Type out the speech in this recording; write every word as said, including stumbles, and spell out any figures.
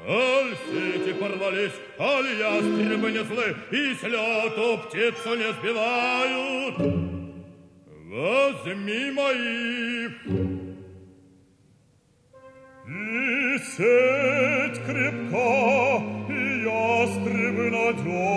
Аль сети порвались, аль ястребы не злы, и с лету птицу не сбивают. Возьми моих. И сеть крепка, и ястребы надежны.